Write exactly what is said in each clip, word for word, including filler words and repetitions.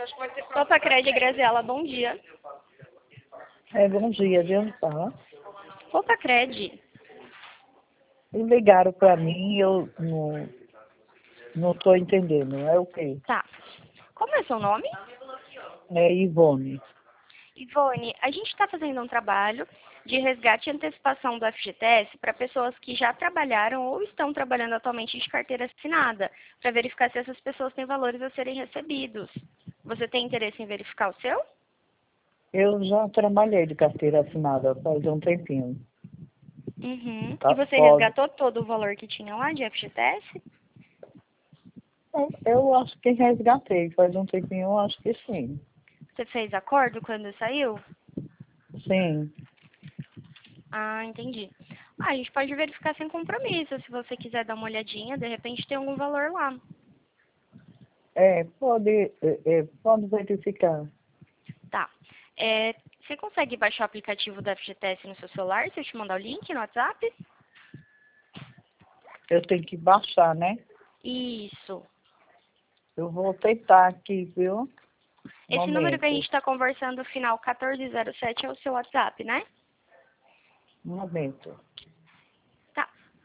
Copacred, Graziela, bom dia. É, bom dia, de onde fala? Copacred. Eles ligaram para mim e eu não não estou entendendo. É o quê? Tá. Como é seu nome? É Ivone. Ivone, a gente está fazendo um trabalho de resgate e antecipação do F G T S para pessoas que já trabalharam ou estão trabalhando atualmente de carteira assinada, para verificar se essas pessoas têm valores a serem recebidos. Você tem interesse em verificar o seu? Eu já trabalhei de carteira assinada faz um tempinho. Uhum. Tá? E você Pode. resgatou todo o valor que tinha lá de F G T S? Eu, eu acho que resgatei, faz um tempinho, eu acho que sim. Você fez acordo quando saiu? Sim. Ah, entendi. Ah, a gente pode verificar sem compromisso. Se você quiser dar uma olhadinha, de repente tem algum valor lá. É, pode, é, é, pode verificar. Tá. É, você consegue baixar o aplicativo do F G T S no seu celular, se eu te mandar o link no WhatsApp? Eu tenho que baixar, né? Isso. Eu vou tentar aqui, viu? Esse número que a Momento. gente está conversando, final quatorze zero sete, é o seu WhatsApp, né? Um momento. Tá.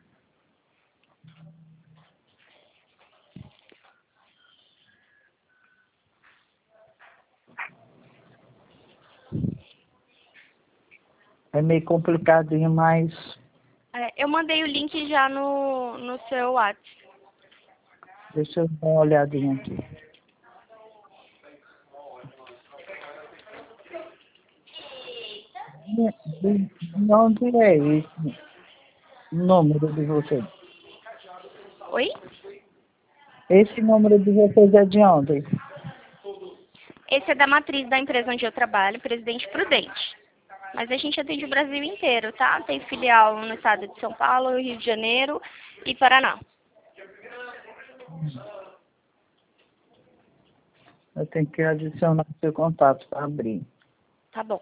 É meio complicadinho, mas É, eu mandei o link já no, no seu WhatsApp. deixa eu dar uma olhadinha aqui. De, de onde é esse número de vocês? Oi? Esse número de vocês é de onde? Esse é da matriz da empresa onde eu trabalho, Presidente Prudente. Mas a gente atende o Brasil inteiro, tá? Tem filial no estado de São Paulo, Rio de Janeiro e Paraná. Eu tenho que adicionar seu contato para abrir. Tá bom.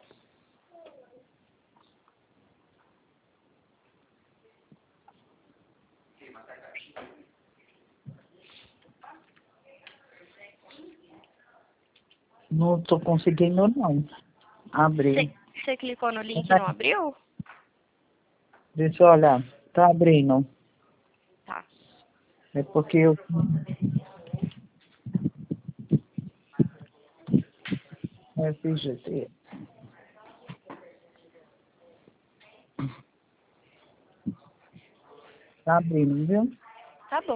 Não estou conseguindo, não. Abrir. Você clicou no link e não abriu? Deixa eu olhar. Tá abrindo. Tá. É porque eu... F G T. Tá abrindo, viu? Tá bom.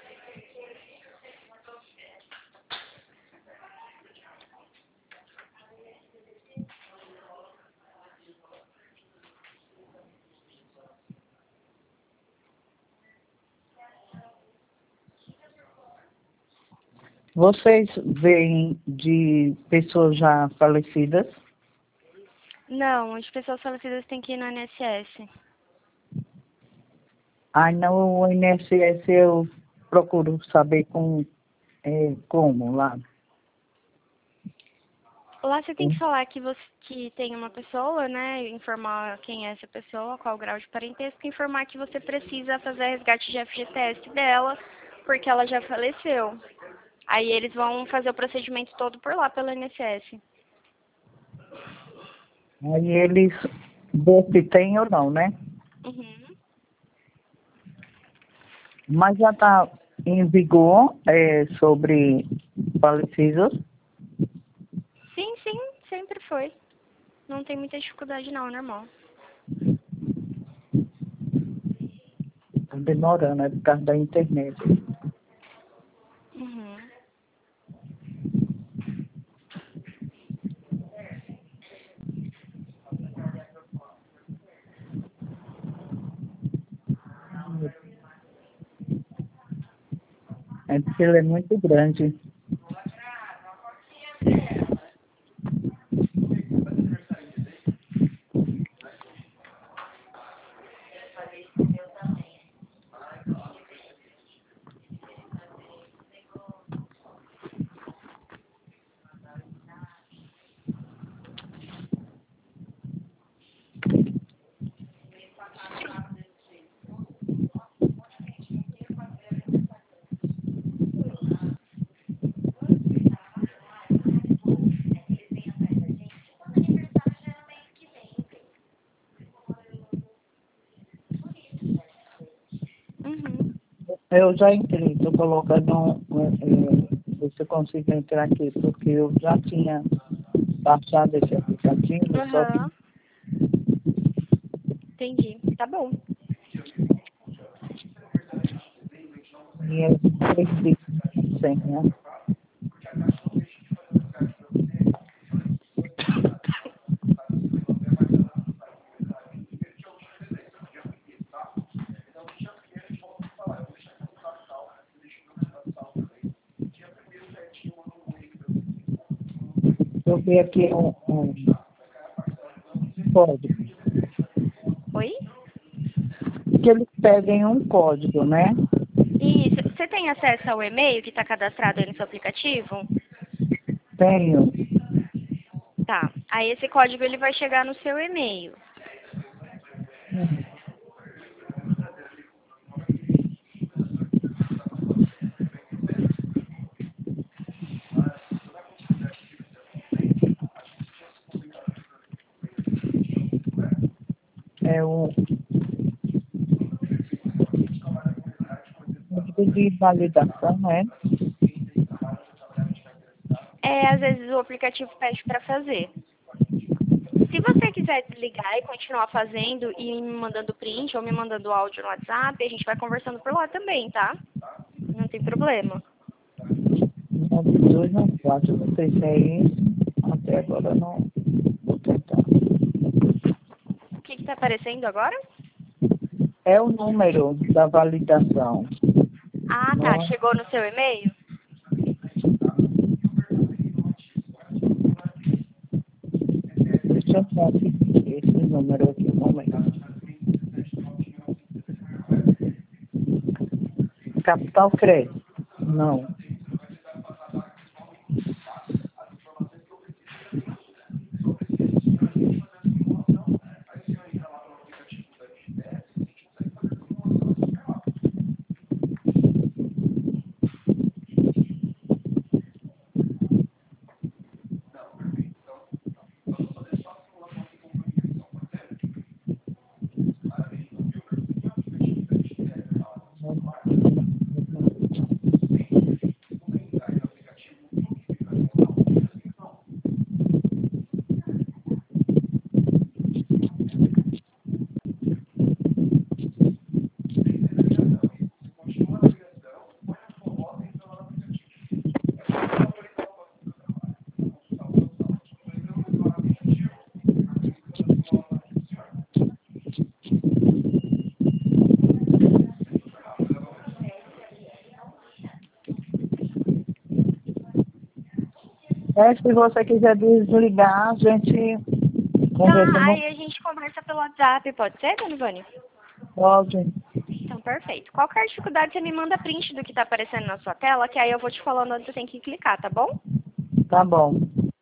Vocês veem de pessoas já falecidas? Não, as pessoas falecidas têm que ir no I N S S. Aí no I N S S eu procuro saber com, é, como lá. Lá você tem que falar que você que tem uma pessoa, né? Informar quem é essa pessoa, qual o grau de parentesco, e informar que você precisa fazer resgate de F G T S dela, porque ela já faleceu. Aí eles vão fazer o procedimento todo por lá, pelo I N S S. Aí eles vê se tem ou não, né? Uhum. Mas já está em vigor é, sobre falecidos. Sim, sim, sempre foi. Não tem muita dificuldade não, é normal. Está demorando, é por causa da internet. Uhum. É porque ele é muito grande. Eu já entrei, estou colocando, um, é, ver se eu consigo entrar aqui, porque eu já tinha baixado esse aplicativo, só que Aham. Entendi. Tá bom. minha perdi a senha. Eu vi aqui um, um código, Oi? que eles pedem um código, né? Isso. Você tem acesso ao e-mail que está cadastrado aí no seu aplicativo? Tenho. Tá. Aí esse código ele vai chegar no seu e-mail. É o código de validação, né? É, às vezes o aplicativo pede para fazer. Se você quiser desligar e continuar fazendo e me mandando print ou me mandando áudio no WhatsApp, a gente vai conversando por lá também, tá? Não tem problema. nove dois nove quatro, não sei se é esse. Até agora não vou tentar. O que está aparecendo agora? É o número da validação. Ah, tá. Não, Chegou no seu e-mail? deixa eu conseguir esse número aqui, um momento. Capital Crédito. Não. É, se você quiser desligar, a gente conversa Tá, no aí a gente conversa pelo WhatsApp, pode ser, dona Ivone? pode. Então, perfeito. Qualquer dificuldade, você me manda print do que tá aparecendo na sua tela, que aí eu vou te falando onde você tem que clicar, tá bom? Tá bom.